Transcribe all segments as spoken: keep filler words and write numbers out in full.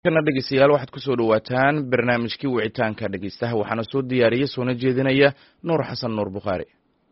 kana dhegeystayaal waxaad ku soo dhawaataan barnaamijkii wicitaanka dhegeystaha waxaana soo diyaariyay soona jeedinaya nuur xasan nuur bukhaari.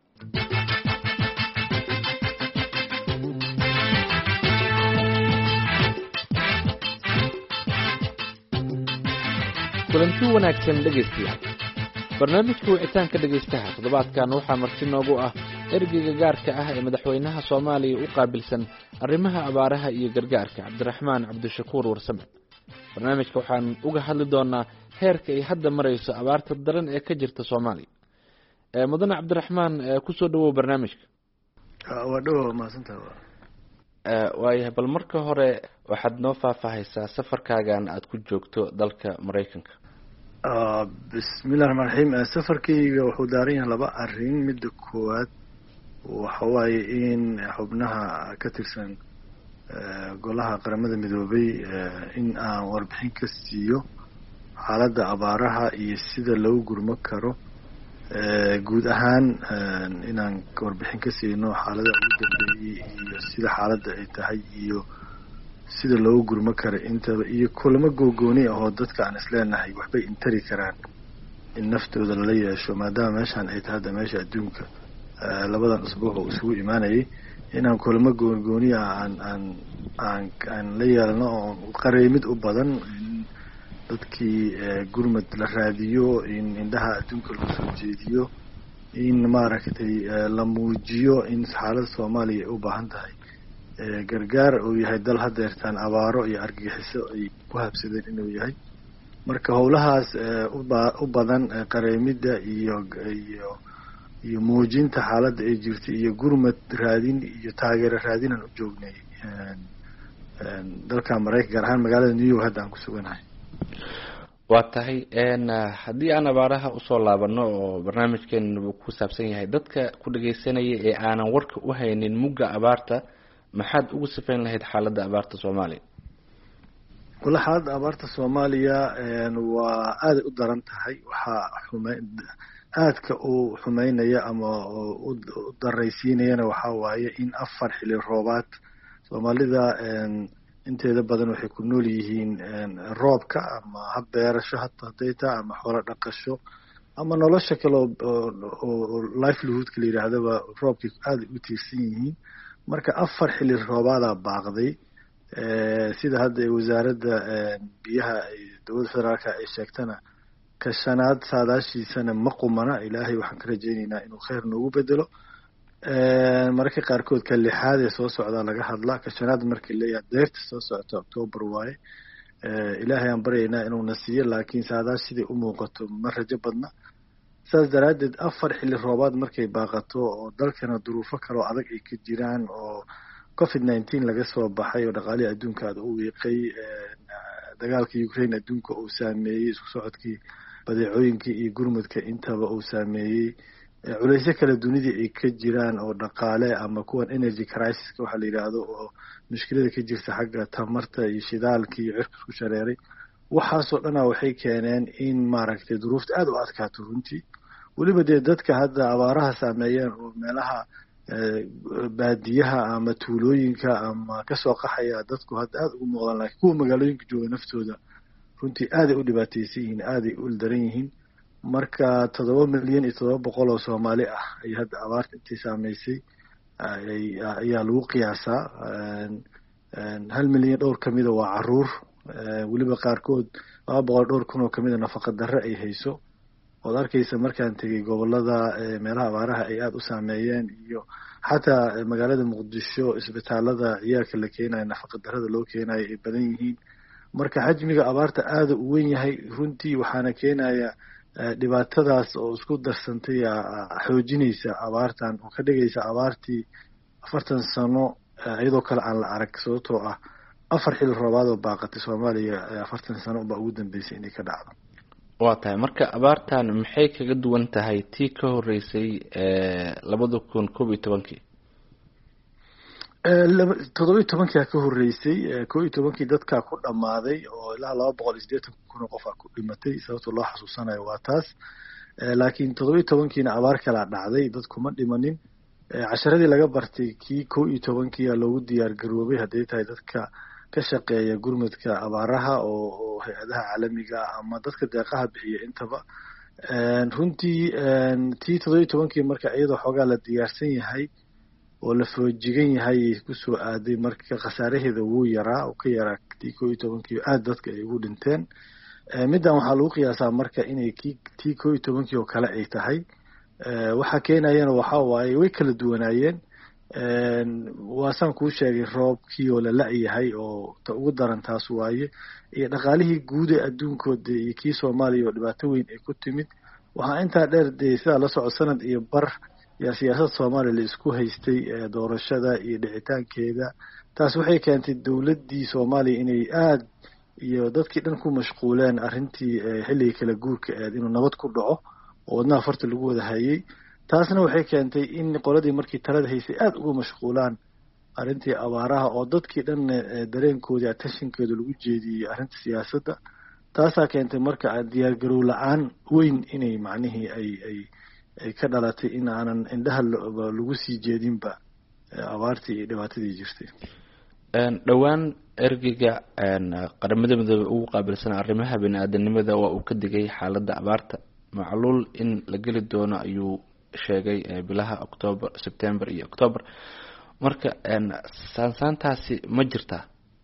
kulanti wanaagsan dhegeystayaal. barnaamijka wicitaanka dhegeystaha toddobaadkan waxaa marti noogu ah ergeyga gaarka ah ee madaxweynaha Soomaaliya u qaabilsan arrimaha abaaraha iyo gargaarka Cabdiraxmaan Cabdishakuur Warsame. barnaamijka waxaan uga hadli doonaa heerka ay hadda marayso abaarta daran ee ka jirta Soomaaliya. ee mudane Cabdiraxmaan ku soo dhawow barnaamijka. waa dhawow maasantaa. ee waayahay bal marka hore waxaad noo faahfaahaysaa safarkaagan aad ku joogto dalka Mareykanka. ah bismillaahir rahmaanir rahiim. safarkayga wuxuu daaran yahay laba arrin. midda koowaad waxa waaye in xubnaha ka tirsan golaha qaramada midoobay in aan warbixin ka siiyo xaaladda abaaraha iyo sida lagu gurmo karo guud ahaan inaan warbixin ka siino xaaladda ugu dambeeyay iyo sida xaaladda ay tahay iyo sida loogu gurmo karo intaba iyo kulamo googooni ah oo dadka aan isleenahay waxbay intari karaan in naftooda lala yeesho maadaama meeshaan ay tahay hadda meesha adduunka labadan usbuuc oo isugu imaanayay inaan kulamo gooni ah aan aan aan aan la yeelno oo qareemid u badan in dadkii gurmad la raadiyo in indhaha adduunka lagu soo jeediyo in maaragtay la muujiyo in xaaladda Soomaaliya ay u baahan tahay gargaar uu yahay dal hadeertaan abaaro iyo argagixiso ay ku habsadeen inuu yahay. marka howlahaas u badan qareemida iyo iyo iyo muujinta xaaladda ay jirtay iyo gurmad raadin iyo taageero raadin aan u joognay dalka Mareykanka gaar ahaan magaalada New York hadda aan ku suganahay. waa tahay een haddii aan abaaraha usoo laabano oo barnaamijkeena ku saabsan yahay dadka ku dhageysanaya ee aanan warka u haynin mugga abaarta maxaad ugu sifayn lahayd xaaladda abaarta Soomaaliya? wala xaaladda abaarta Soomaaliya waa aad u daran tahay. waxaa xumay aadka uu xumeynaya ama u daraysiinayana waxa waaye in afar xilli roobaad Soomaalida inteeda badan waxay ku nool yihiin roobka ama hab beerasho haday tahay ama xoolo dhaqasho ama nolosha kale oo livelihood la yiraahdaba roobkii aad u tiirsan yihiin. marka afar xilli roobaada baaqday sida hadda wasaaradda biyaha dowladda federaalka ay sheegtana ka shanaad saadaashiisana ma qumana. ilaahay waxaan ka rajaynaynaa inuu khayr noogu bedelo. mararka qaarkood ka lixaad ee soo socda laga hadlaa. ka shanaad markii leeyahay deerta soo socota October waaye. ilaahay aan baryaynaa inuu na siiyo laakiin saadaash sidai u muuqato ma rajo badna. saas daraadeed afar xilli roobaad markay baaqato oo dalkana duruufo kaloo adag ay ka jiraan oo covid nineteen laga soo baxay oo dhaqaalihii adduunka aad u wiiqay dagaalka Ukraine adduunka uu saameeyey isku socodkii badeecooyinkii iyo gurmadka intaba uu saameeyey culaysyo kale dunida ay ka jiraan oo dhaqaale ama kuwan energy crisis waxa la yiraahdo oo mushkilada ka jirta xagga tamarta iyo shidaalka iyo cirka isku shareeray. waxaasoo dhanaa waxay keeneen in maaragtay duruufta aad u adkaato runtii. weliba dee dadka hadda abaaraha saameeyeen oo meelaha baadiyaha ama tuulooyinka ama kasoo qaxaya dadku hadda aad ugu muuqdaan laakiin kuwa magaalooyinka jooga naftooda runtii aaday u dhibaataysan yihiin aaday u daran yihiin. marka toddoba milyan iyo toddoba boqol oo Soomaali ah ay hadda abaarta intay saameysay ayaa lagu qiyaasaa. hal milyan dhowr kamida waa caruur weliba qaarkood laba boqol dhowr kun oo kamida nafaqa darre ay hayso. ood arkaysa markaan tegay gobolada meelaha abaaraha ay aad u saameeyeen iyo xataa magaalada Muqdisho isbitaalada ciyaalka la keenayo nafaqa darrada loo keenayo ay badan yihiin. marka xajmiga abaarta aad u weyn yahay runtii waxaana keenaya dhibaatadaas oo isku darsantay xoojinaysa abaartan oo ka dhigaysa abaartii afartan sano iyadoo kale aan la arag sababtoo ah afar xilli roobaad oo baaqatay Soomaaliya afartan sano ba ugu dambeysay inay ka dhacdo. waa tahay marka abaartan maxay kaga duwan tahay tii ka horeysay labada kun koob iyo tobankii? toddoba iyo tobankii ka horeysay koob iyo tobankii dadka ku dhamaaday oo ilaa laba boqol iyo siddeetan kun oo qof ku dhimatay sababtoo loo xasuusanayo waa taas. laakiin toddoba iyo tobankiina abaar kala dhacday dadku ma dhimanin. casharadii laga bartay kii koob iyo tobankii loogu diyaar garoobay haday tahay dadka ka shaqeeya gurmadka abaaraha oo oo hay-adaha caalamiga ama dadka deeqaha bixiya intaba runtii tii toddoba iyo tobankii marka iyadoo xoogaa la diyaarsan yahay oo la foojigan yahay kusoo aaday marka khasaaraheeda wuu yaraa oo ka yaraa tii koo iyo tobankii aad dadka ay ugu dhinteen middan waxaa lagu qiyaasaa marka inay ki tii koo iyo tobankii oo kale ay tahay waxaa keenayana waxaa waaye way kala duwanaayeen waasaan kuu sheegay roobkii oo la la-yahay oo ta ugu daran taas waaye iyo dhaqaalihii guud ee adduunkooda iyo kii soomaaliya oo dhibaato weyn ay ku timid waxaa intaa dheer dee sidaa la soco sanad iyo bar yaa siyaasadda soomaaliya la isku haystay doorashada iyo dhicitaankeeda taas waxay keentay dowladdii soomaaliya inay aad iyo dadkii dhan ku mashquuleen arrintii xilligii kala guurka eed inuu nabad ku dhaco oo wadnaha farta lagu wada hayay taasna waxay keentay in qoladii markii talada haysay aada uga mashquulaan arrintii abaaraha oo dadkii dhan dareenkoodii attentionkeeda lagu jeediyey arrinta siyaasadda taasaa keentay marka diyaargarow la-aan weyn inay macnihii ay ay ay ka dhalatay in aanan indhaha lagu sii jeedinba abaartii iyo dhibaatadii jirtay dhowaan ergeyga qaramada midoobe ugu qaabilsan arrimaha bini-aadanimada waa uu ka digay xaaladda abaarta macluul in la geli doono ayuu sheegay bilaha octoober september iyo octoober marka saansaantaasi ma jirtaa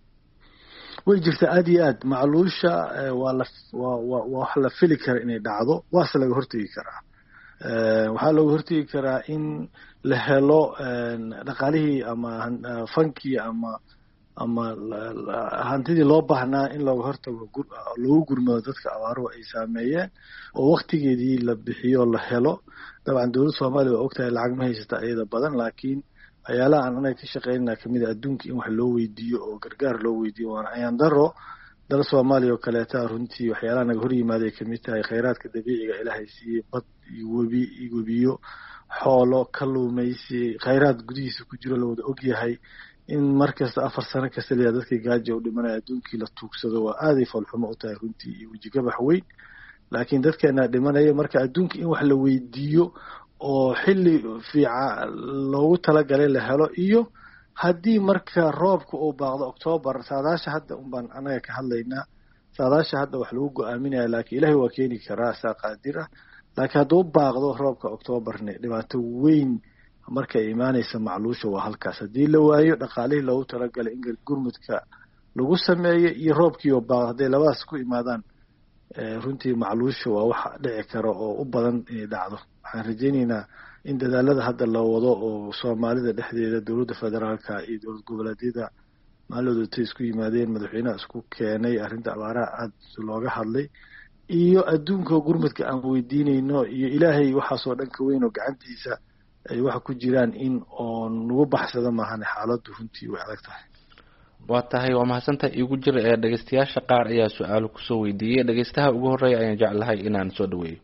way jirtaa aada iyo aad macluusha waa la waa wa waa wax la fili kara inay dhacdo waase laga hortegi karaa waxaa looga hortegi karaa in la helo dhaqaalihii ama fankii ama ama hantidii loo baahnaa in looga hortago loogu gurmado dadka abaaruhu ay saameeyeen oo waktigeedii la bixiyo la helo dabcan dowladda soomaaliya waa ogtahay lacag ma haysata iyada badan laakiin waxyaalaha aan anaga ka shaqeynana kamid a adduunka in wax loo weydiiyo oo gargaar loo weydiiyo waana ayaan daro dal soomaaliya oo kaleeta runtii waxyaalaha naga hor yimaaday kamid tahay khayraadka dabiiciga ilaahay siiyey bad iyo webi iyo webiyo xoolo kaluumaysi khayraad gudihiisa ku jiro la wada ogyahay in markasta afar sano kasta layaa dadkii gaaja u dhimanaya adduunkii la tuugsado waa aaday foolxumo u tahay runtii iyo wejigabax weyn laakiin dadkeena dhimanaya marka adduunka in wax la weydiiyo oo xilli fiica loogu talagalay la helo iyo haddii marka roobka uu baaqdo octoobar saadaasha hadda un baan anaga ka hadlaynaa saadaasha hadda wax lagu go-aaminaya laakiin ilaahay waa keeni karaa saa qaadir ah laakiin hadduu baaqdo roobka octoobarne dhibaato weyn markay imaanaysa macluusha waa halkaas haddii la waayo dhaqaalihii loogu talagalay in gurmudka lagu sameeyo iyo roobkii oo baaqdo hadday labadaas ku imaadaan runtii macluusha waa wax dhici kara oo u badan inay dhacdo waxaan rajaynaynaa in dadaalada hadda la wado oo soomaalida dhexdeeda dowladda federaalka iyo dowlad goboleedyada maaloodatay isku yimaadeen madaxweynaha isku keenay arrinta abaaraha aada looga hadlay iyo adduunka gurmudka aan weydiinayno iyo ilaahay waxaasoo dhan ka weyn oo gacantiisa ay waxa ku jiraan in oon nagu baxsado maahane xaaladdu runtii way adag tahay waa tahay waa mahadsantahay iigu jira ee dhegeystayaasha qaar ayaa su-aalo kusoo weydiiyey dhegeystaha ugu horreeya ayaan jeclahay inaan soo dhaweeyo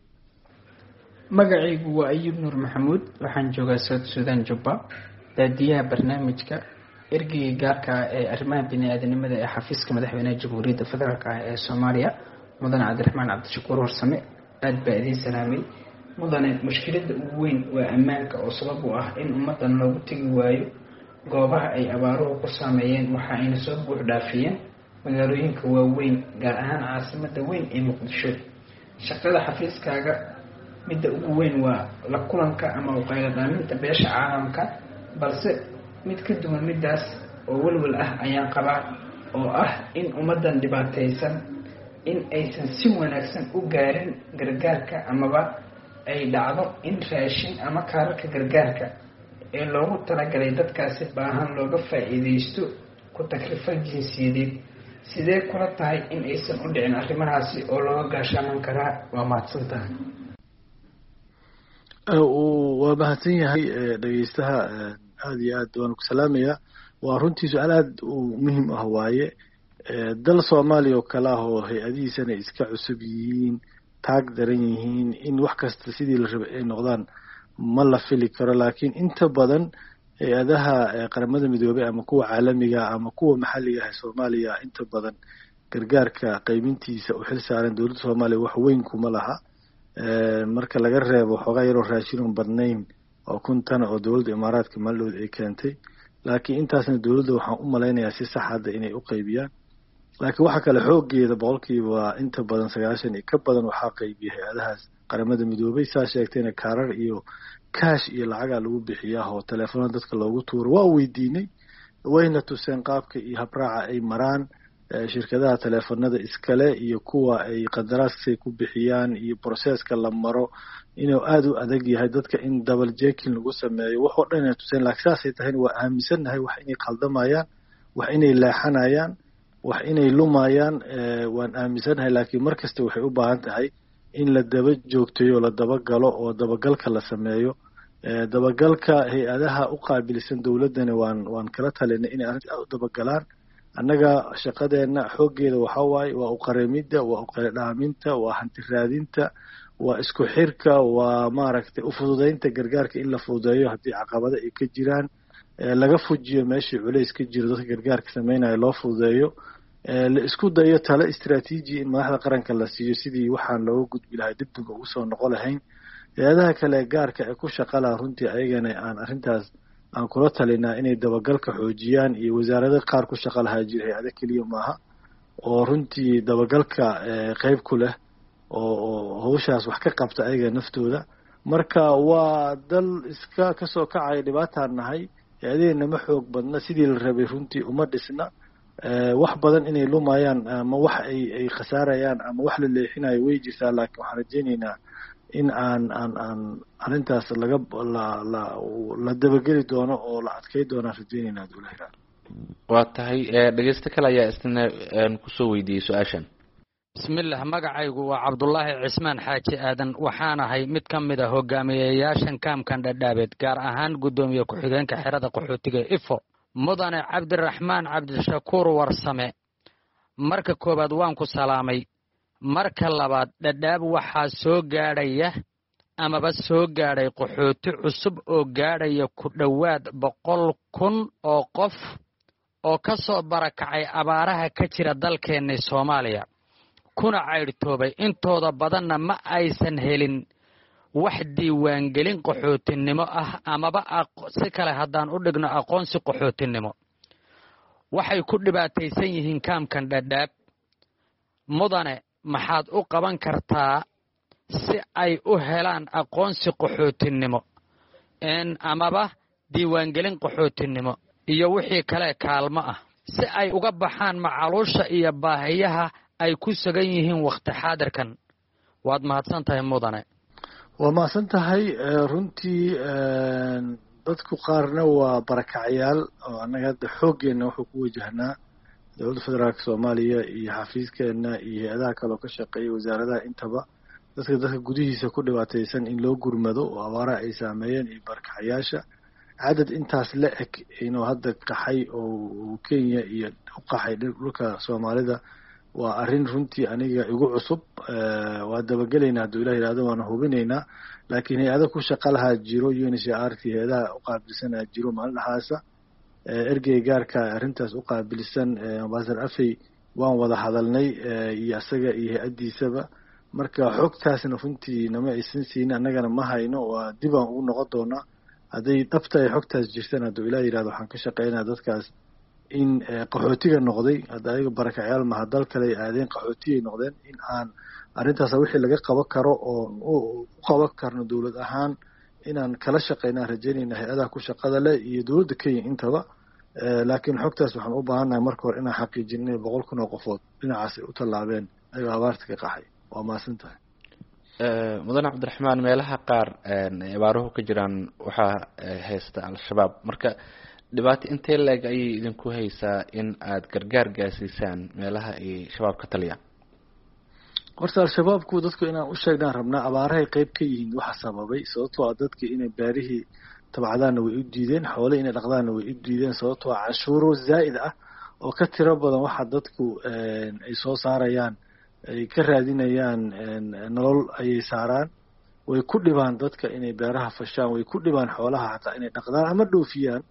magacaygu waa ayub nuur maxamuud waxaan joogaa south sudan jubba daadiyaha barnaamijka ergeyga gaarka ah ee arrimaha bini-aadanimada ee xafiiska madaxweynaha jamhuuriyadda federaalk ah ee soomaaliya mudane cabdiraxmaan cabdishakuur warsame aada baa idiin salaamay mudane mushkiladda ugu weyn waa ammaanka oo sabab u ah in ummaddan loogu tegi waayo goobaha ay abaaruhu ku saameeyeen waxa ayna soo buux dhaafiyeen magaalooyinka waaweyn gaar ahaan caasimadda weyn ee muqdisho shaqada xafiiskaaga midda ugu weyn waa la kulanka ama uqayla dhaaminta beesha caalamka balse mid ka duwan middaas oo welwel ah ayaan qabaa oo ah in ummaddan dhibaataysan in aysan si wanaagsan u gaarin gargaarka amaba ay dhacdo in raashin ama kaararka gargaarka ee loogu talagalay dadkaasi baahan looga faa'iidaysto ku takrifal jinsiyadeed sidee kula tahay in aysan u dhicin arrimahaasi oo looga gaashaaman karaa waa mahadsan tahay waa mahadsan yahay dhegeystaha aada iyo aad waan ku salaamayaa waa runtii su-aal aada u muhiim ah waaye dal soomaaliya oo kale ah oo hay-adihiisana iska cusub yihiin taag daran yihiin in wax kasta sidii la rabay ay noqdaan ma la fili karo laakiin inta badan hay-adaha qaramada midoobey ama kuwa caalamiga ama kuwa maxalliga ah soomaaliya inta badan gargaarka qaybintiisa u xil saaran dowladda soomaaliya wax weyn kuma laha marka laga reebo xoogaa yaroo raashin oon badnayn oo kun tana oo dowladda imaaraadka maaldood ay keentay laakiin intaasna dowladda waxaan u malaynayaa si sax hadda inay u qaybiyaan. laakiin waxa kale xoogeeda boqolkiiba inta badan sagaashan iyo ka badan waxaa qaybiya hay-adahaas qaramada midoobay. saa sheegtayna kaarar iyo kaash iyo lacagaa lagu bixiyaa oo teleefonada dadka loogu tuuro. waa weydiinay, wayna tuseen qaabka iyo habraaca ay maraan shirkadaha teleefonada iskale iyo kuwa ay qandaraaskay ku bixiyaan iyo processka la maro inuu aada u adag yahay. dadka in double jacking lagu sameeyo wax oo dhan inay tuseen, laakiin saasay tahayna waa aaminsannahay wax inay qaldamayaan, wax inay leexanayaan, wax inay lumayaan waan aaminsannahay. laakiin mar kasta waxay u baahan tahay in la daba joogtayo, la dabagalo oo dabagalka la sameeyo. dabagalka hay-adaha u qaabilsan dowladdana waan waan kala talinay inay arrinta aad u dabagalaan. annaga shaqadeena xooggeeda waxaa waaye waa uqareemidda, waa uqaredhaaminta, waa hanti raadinta, waa isku xirka, waa maaragtay ufududaynta gargaarka in la fududeeyo haddii caqabado ay ka jiraan, laga fujiyo meeshii culays ka jiro dadka gargaarka sameynaya loo fududeeyo, la isku dayo talo istraatiiji in madaxda qaranka la siiyo sidii waxaan looga gudbi lahay dibdib ugu soo noqon lahayn. hay-adaha kale gaarka ee ku shaqalaha runtii ayagana aan arrintaas aan kula talinaa inay dabagalka xoojiyaan, iyo wasaarada qaar ku shaqa lahaa jira hay-ada keliya maaha oo runtii dabagalka qeyb ku leh oo hawshaas wax ka qabta ayaga naftooda. marka waa dal iska kasoo kacaya dhibaataan nahay, hay-adaheenna ma xoog badna, sidii la rabay runtii uma dhisna. wax badan inay lumayaan ama wax ay ay khasaarayaan ama wax la leexinayo way jirtaa, laakiin waxaan rajaynaynaa in aan aan aan arrintaas laga la la la dabageli doono oo la adkay doonaan rajaynaynaa dowlaha. waa tahay dhegeysto kale ayaa isna kusoo weydiiyey su-aashan. bismillah, magacaygu waa cabdullaahi cismaan xaaji aadan, waxaan ahay mid ka mid a hogaamiyeyaashan kaamkan dhadhaabeed, gaar ahaan guddoomiye ku-xigeenka xerada qaxootiga ifo mudane cabdiraxmaan cabdishakuur warsame. marka koowaad waan ku salaamay. marka labaad, dhadhaab waxaa soo gaadhaya amaba soo gaadhay qaxooti cusub oo gaadhaya ku dhowaad boqol kun oo qof oo ka soo barakacay abaaraha ka jira dalkeennii soomaaliya, kuna caydhtoobay. intooda badanna ma aysan helin wax diiwaangelin qaxootinimo ah amaba si kale haddaan u dhigno aqoonsi qaxootinimo. waxay ku dhibaataysan yihiin kaamkan dhadhaab. mudane, maxaad u qaban kartaa si ay u helaan aqoonsi qaxootinimo amaba diiwaangelin qaxootinimo iyo wixii kale kaalmo ah, si ay uga baxaan macaluusha iyo baahiyaha ay ku sugan yihiin wakhti xaadirkan? waad mahadsan tahay mudane. waa mahadsan tahay. runtii dadku qaarna waa barakacyaal oo annaga hadda xooggeenna wuxuu ku wajahnaa dowladda federaalka soomaaliya iyo xafiiskeena iyo hay-adaha kaleoo ka shaqeeya wasaaradaha intaba. dadka dadka gudihiisa ku dhibaataysan in loo gurmado oo abaaraha ay saameeyeen iyo barakacyaasha cadad intaas la eg inuu hadda qaxay oo kenya iyo u qaxay dhulka soomaalida waa arrin runtii aniga igu cusub. waa dabagelaynaa hadduu ilah yidhahdo, waana hubinaynaa. laakiin hay-ada ku shaqa lahaa jiro, u n h r t hay-adaha u qaabilsanaa jiro maalin dhaxaasa. ergey gaarka arrintaas u qaabilsan ambasador afey waan wada hadalnay iyo isaga iyo hay-addiisaba. marka xogtaasna runtii nama aysan siinin, annagana ma hayno. waa dib aan ugu noqon doonaa hadday dhabta ay xogtaas jirtaan. hadduu ilah yidhahdo waxaan ka shaqeynaa dadkaas in qaxootiga noqday, hadda ayaga barakacyaal maha, dal kale ay aadeen, qaxootiyay noqdeen, in aan arrintaas wixii laga qaban karo oo u qaban karno dowlad ahaan inaan kala shaqeynaan rajaynayna hay-adaha ku shaqada leh iyo dowladda kenya intaba. laakiin xogtaas waxaan u baahannahay marka hore inaan xaqiijin inay boqol kun oo qofood dhinacaas ay u tallaabeen ayagoo abaarta ka qaxay. waa mahadsan tahay. mudane cabdiraxmaan, meelaha qaar abaaruhu ka jiraan waxaa haysta al-shabaab. marka dhibaato intee leeg ayay idinku haysaa in aad gargaar gaarsiisaan meelaha ay shabaab ka taliyaan? horta al-shabaabku dadku inaan u sheegnaan rabnaa abaarahay qayb ka yihiin waxa sababay. sababtoo ah dadki inay beerihii tabcadaanna way u diideen, xoole inay dhaqdaanna way u diideen. sababtoo ah canshuuro zaa'id ah oo ka tiro badan waxa dadku ay soo saarayaan ay ka raadinayaan nolol ayay saaraan. way ku dhibaan dadka inay beeraha fashaan, way ku dhibaan xoolaha xataa inay dhaqdaan ama dhoofiyaan.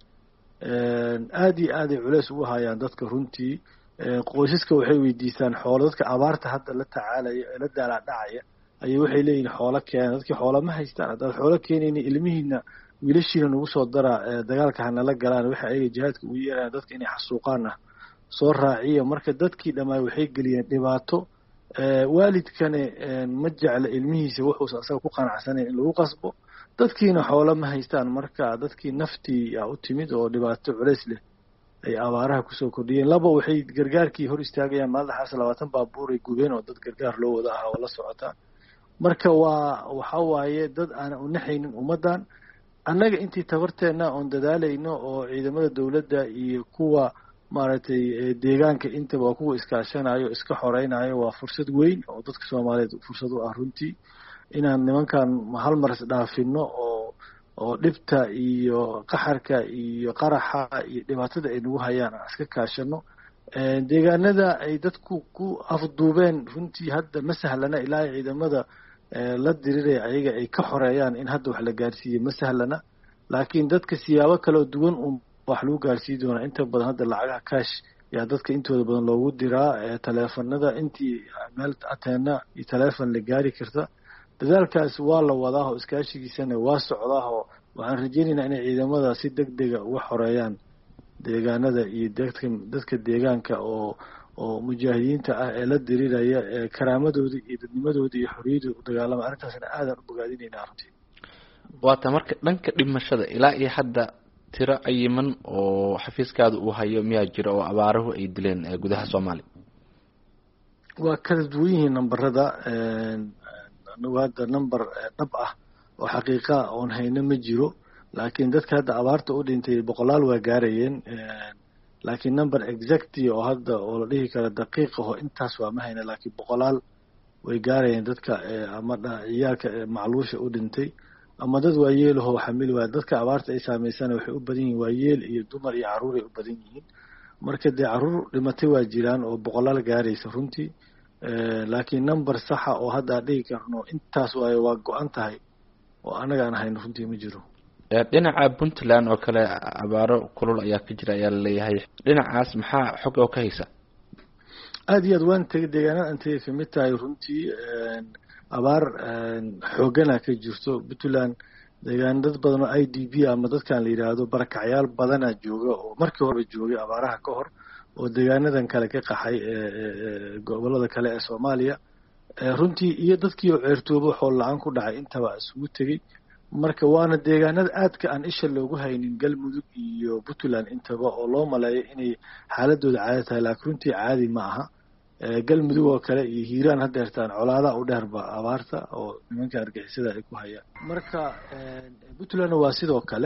aad iyo aad ay culeys ugu hayaan dadka runtii. qoysaska waxay weydiistaan xoolo. dadka abaarta hadda la tacaalaya ee la daalaa dhacaya ayay waxay leeyihin xoolo keenan. dadkii xoolo ma haystaan. haddaad xoolo keenayni ilmihiina wiilashiina nagu soo dara dagaalka hanala galaan waxa ayaga jihaadka u yeeraan dadka inay xasuuqaan ah soo raaciya marka dadkii dhammaan waxay geliyeen dhibaato waalidkane ma jecla ilmihiisa wuxuusa asaga ku qanacsanayn in lagu qasbo dadkiina xoolo ma haystaan marka dadkii naftii yaa u timid oo dhibaato culays leh ay abaaraha kusoo kordhiyeen laba waxay gargaarkii hor istaagayaan maaldaxaas labaatan baabuur ay gubeen oo dad gargaar loo wada aha oo la socotaa marka waa waxa waaye dad aan u naxaynin ummaddan annaga intii tabarteenna oon dadaalayno oo ciidamada dawladda iyo kuwa maaragtay deegaanka intaba waa kuwa iskaashanayo iska xoreynayo waa fursad weyn oo dadka soomaaliyeed fursad u ah runtii inaan nimankan hal mar isdhaafino oo oo dhibta iyo qaxarka iyo qaraxa iyo dhibaatada ay nagu hayaan aan iska kaashano deegaanada ay dadku ku afduubeen runtii hadda ma sahlana ilaa ciidamada la diriraya ayaga ay ka xoreeyaan in hadda wax la gaarsiiye ma sahlana laakiin dadka siyaabo kaloo duwan un wax lagu gaarsiin doonaa inta badan hadda lacagaha cash yaa dadka intooda badan loogu diraa taleefanada intii meel ateena iyo taleefon la gaari karta dadaalkaas waa la wadaaho iskaashigiisana waa socdaaho waxaan rajaynaynaa inay ciidamada si deg dega uga xoreeyaan deegaanada iyo dadka dadka deegaanka oo oo mujaahidiinta ah ee la diriraya ee karaamadooda iyo dadnimadooda iyo xorriyadooda u dagaalama arrintaasna aadaan u bogaadinaynaa runtii waata marka dhanka dhimashada ilaa iyo hadda tiro cayiman oo xafiiskaada uu hayo miyaa jira oo abaaruhu ay dileen gudaha soomaaliya waa kala duwan yihiin nambarada anagu hadda number dhab ah oo xaqiiqa oon hayno ma jiro laakiin dadka hadda abaarta u dhintay boqolaal waa gaarayeen laakiin number exacti oo hadda oo la dhihi karo daqiiqaho intaas waa ma hayna laakiin boqolaal way gaarayeen dadka ama ciyaalka macluusha u dhintay ama dad waayeelaho xamil waa dadka abaarta ay saameysana waxay u badan yihiin waayeel iyo dumar iyo carruur ay u badan yihiin marka dee carruur dhimatay waa jiraan oo boqolaal gaaraysa runtii laakiin number saxa oo hadda aan dhigi karno intaas waayo waa go-an tahay oo anaga aan hayno runtii ma jiro dhinaca puntland oo kale abaaro kulul ayaa ka jira ayaa laleeyahay dhinacaas maxaa xog oo ka haysa aada iyo aad waan tegay deegaanada aan tegay kamid tahay runtii abaar xoogana ka jirto puntland deegaan dad badan oo i d b ama dadkan la yidhaahdo barakacyaal badanaa jooga oo markii horeba joogay abaaraha ka hor oo deegaanadan kale ka qaxay gobolada kale ee soomaaliya runtii iyo dadkii oo ceertoobo xool la-aan ku dhacay intaba isugu tegey marka waana deegaanada aadka aan isha loogu haynin galmudug iyo puntland intaba oo loo maleeyo inay xaaladooda caadi tahay laakiin runtii caadi ma aha galmudug oo kale iyo hiiraan haddeertaan colaadaha u dheerba abaarta oo nimanka argixisada ay ku hayaan marka puntlandna waa sidoo kale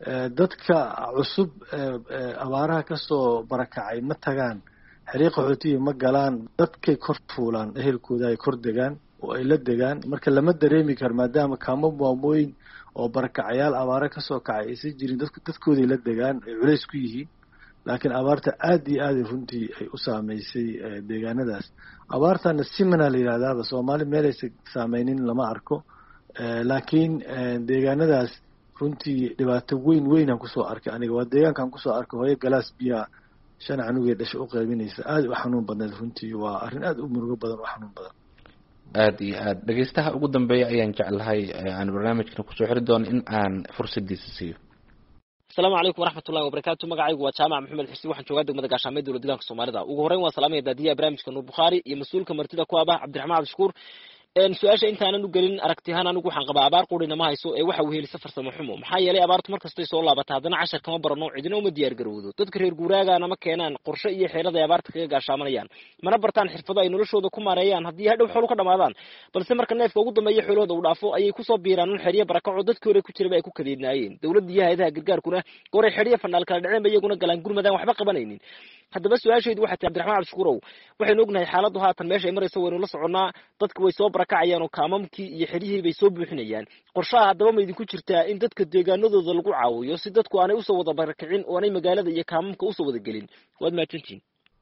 dadka cusub abaaraha kasoo barakacay ma tagaan xiriiq qaxootiya ma galaan dadkay kor fuulaan ehelkooda ay kor degaan oo ay la degaan marka lama dareemi karo maadaama kaamo maamooyin oo barakacayaal abaare kasoo kacay aysan jirin dadku dadkooday la degaan ay culays ku yihiin laakiin abaarta aada iyo aada runtii ay u saameysay deegaanadaas abaartana simana la yidhahdaaba soomaali meelaysa saameynin lama arko laakiin deegaanadaas runtii dhibaato weyn weynaan kusoo arkay aniga waa deegaankaan kusoo arkay hooyo galaas biyaa shan canugee dhasha u qaybinaysa aada u xanuun badneed runtii waa arrin aada u murugo badan u xanuun badan aada iyo aada dhegeystaha ugu dambeeya ayaan jeclahay aan barnaamijkana kusoo xiri doono in aan fursadiisa siiyo asalaamu calaykum waraxmatullahi wabarakaatu magacaygu waa jaamac maxamed xuseen waxaan joogaa degmada gaashaamee dowlad deegaanka soomaalida ugu horreyn waa salaamaya daadiyaha barnaamijka nuur bukhaari iyo mas-uulka martida ku abah cabdiraxmaan cabdishakuur su-aasha intaanan u gelin aragtiyahaan anigu waxaan qabaa abaar qurina ma hayso ee waxa wehelisa farsamo xumo maxaa yeelay abaartu markastay soo laabata haddana cashar kama barano cidina uma diyaar garowdo dadka reer guuraagana ma keenaan qorshe iyo xeelad ay abaarta kaga gaashaamanayaan mana bartaan xirfado ay noloshooda ku maareeyaan haddii hadhow xoolo ka dhamaadaan balse marka neefka ugu dambeeya xoolahooda uu dhaafo ayay kusoo biiraan un xeryo barakaco dadkii hore ku jiraba ay ku kadeednaayeen dowladda iyo hay-adaha gargaarkuna goray xeryo fanaal kala dhaceen ba iyaguna galaan gurmadaan waxba qabanaynin haddaba su-aashaydu waxay tahay cabdiraxmaan cabdishakuurow waxaynu ognahay xaaladdu haatan meesha ay marayso waynu la soconnaa dadku way soo barakacayaan oo kaamamkii iyo xeryihii bay soo buuxinayaan qorshaha haddaba ma idinku jirtaa in dadka deegaanadooda lagu caawiyo si dadku aanay usoo wada barakicin oo aanay magaalada iyo kaamamka usoo wada gelin waad mahadsantihin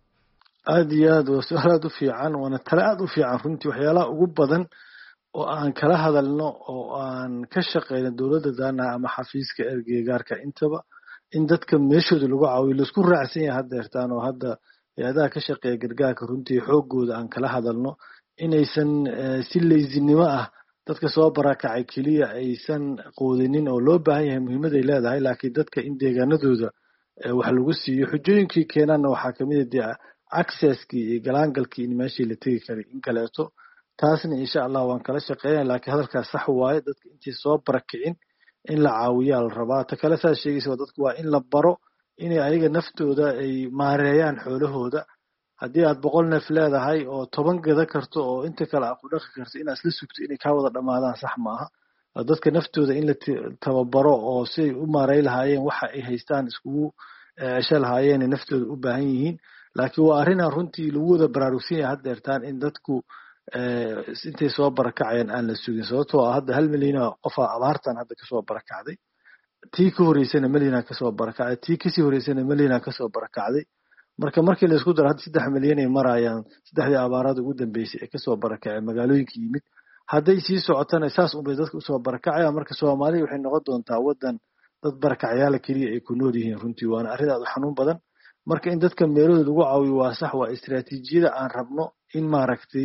aada iyo aad waa su-aal aada u fiican waana tale aada u fiican runtii waxyaalaha ugu badan oo aan kala hadalno oo aan ka shaqeyno dowladda daana ama xafiiska ergeyga gaarka intaba in dadka meeshooda lagu caawiyo laisku raacsan yahay haddeertaan oo hadda hay-adaha ka shaqeeya gargaarka runtii xoogooda aan kala hadalno inaysan si laysinimo ah dadka soo barakacay keliya aysan quudinin oo loo baahan yahay muhiimaday leedahay laakiin dadka in deegaanadooda wax lagu siiyo xujooyinkii keenaanna waxaa kamid a dee accesskii iyo galaangalkii in meeshii la tegi karay in kaleeto taasna insha allah waan kala shaqeynaya laakiin hadalkaas sax waaye dadka intii soo barakicin in la caawiyaa la rabaa ta kale saas sheegaysa dadku waa in la baro inay ayaga naftooda ay maareeyaan xoolahooda haddii aad boqol neef leedahay oo toban gada karto oo inta kale aad ku dhaqi karto inaad isla sugto inay kaa wada dhamaadaan sax maaha dadka naftooda in la tababaro oo siay u maarey lahaayeen waxa ay haystaan iskugu cesho lahaayeen naftooda u baahan yihiin laakiin waa arrinaan runtii lagu wada baraarugsan yahay haddeertaan in dadku intay soo barakacayaan aan la sugin sababtoo ah hadda hal milyana qofaa abaartan hadda kasoo barakacday tii ka horeysana milyana kasoo barakacday tii kasii horeysana milyana kasoo barakacday marka markii la isku daro hadda saddex milyan ay marayaan saddexdii abaarada ugu dambeysay ee kasoo barakacay magaalooyinka yimid hadday sii socotana saas unbay dadka usoo barakacayaan marka soomaaliya waxay noqon doontaa wadan dad barakacyaala keliya ay ku nool yihiin runtii waana arrin aad u xanuun badan marka in dadka meelahooda lagu caawiyo waa sax waa istiraatiijiyada aan rabno in maaragtay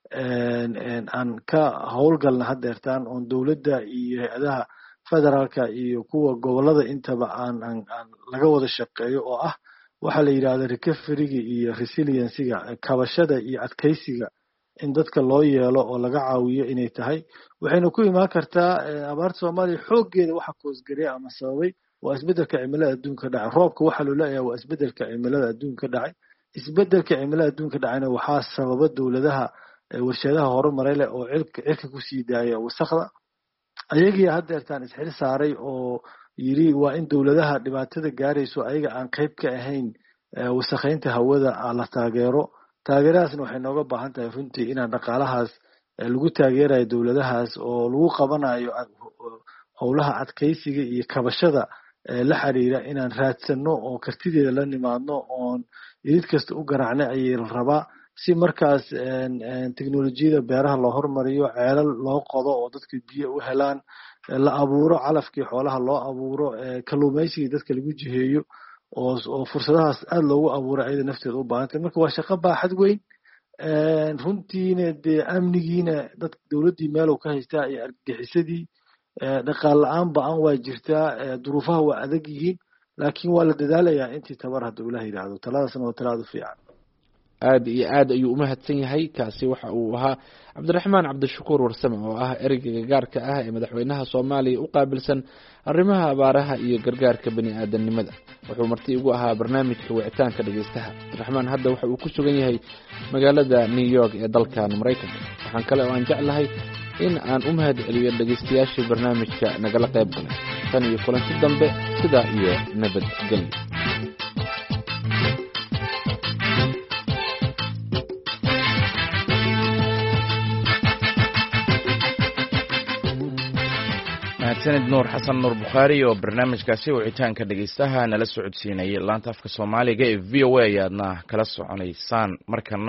aan ka howlgalna haddeertaan oon dowladda iyo hay-adaha federaalka iyo kuwa gobolada intaba aan aan aan laga wada shaqeeyo oo ah waxaa la yidhahda recoveryga iyo resiliencyga kabashada iyo adkaysiga in dadka loo yeelo oo laga caawiyo inay tahay waxayna ku imaan kartaa abaarta soomaaliya xooggeeda waxa koosgareya ama sababay waa isbedelka cimilada adduunka dhacay roobka waxaa loo leeyahay waa isbedelka cimilada adduunka dhacay isbedelka cimilada adduunka dhacayna waxaa sababa dowladaha warshadaha horumaray leh oo cilka cirka kusii daaya wasakda ayagii haddeertaan isxil saaray oo yiri waa in dowladaha dhibaatada gaarayso ayaga aan qayb ka ahayn wasakhaynta hawada la taageero taageeradaasna waxay nooga baahan tahay runtii inaan dhaqaalahaas lagu taageerayo dowladahaas oo lagu qabanayo howlaha adkaysiga iyo kabashada la xiriira inaan raadsano oo kartideeda la nimaadno oon idid kasta u garaacna ayay la rabaa si markaas teknolojiyada beeraha loo hormariyo ceelal loo qodo oo dadka biyo u helaan la abuuro calafkii xoolaha loo abuuro kalluumaysigii dadka lagu jiheeyo oo fursadahaas aada loogu abuuro ayada nafteeda u baahantay marka waa shaqo baaxad weyn runtiina dee amnigiina dad dowladdii meelow ka haystaa iyo argagixisadii dhaqaal la-aan ba-an waa jirtaa duruufaha waa adag yihiin laakiin waa la dadaalayaa intii tabar hadda ula yidhaahdo taladaasna waa talaada u fiican aada iyo aad ayuu umahadsan yahay kaasi waxa uu ahaa cabdiraxmaan cabdishakuur warsame oo ah ereyga gaarka ah ee madaxweynaha soomaaliya u qaabilsan arrimaha abaaraha iyo gargaarka bani aadamnimada wuxuu marti ugu ahaa barnaamijka wicitaanka dhegeystaha cabdiraxmaan hadda waxa uu ku sugan yahay magaalada new york ee dalkan maraykanka waxaan kale oo aan jeclahay in aan u mahad celiyo dhegeystayaashii barnaamijka nagala qayb galay tan iyo kulanti dambe sidaa iyo nabadgelyo mahadsanid nuur xasan nuur bukhaari oo barnaamijkaasi wicitaanka dhegeystaha nala socodsiinayay laanta afka soomaaliga ee v o a ayaadna kala soconaysaan markana